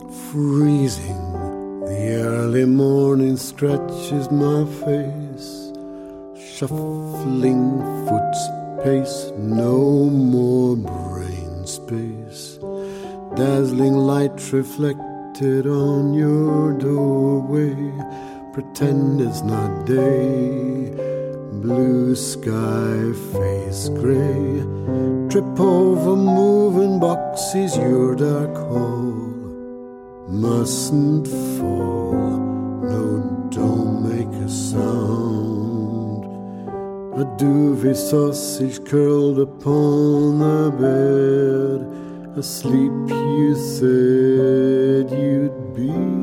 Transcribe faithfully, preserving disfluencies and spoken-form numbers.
Freezing, the early morning scratches my face. Shuffling foot's pace, no more brain space. Dazzling light reflected on your doorway. Pretend it's not day. Blue sky, face gray. Trip over moving boxes, your dark hall. Mustn't fall, no, don't make a sound. A duvet sausage curled upon the bed. Asleep you said you'd be.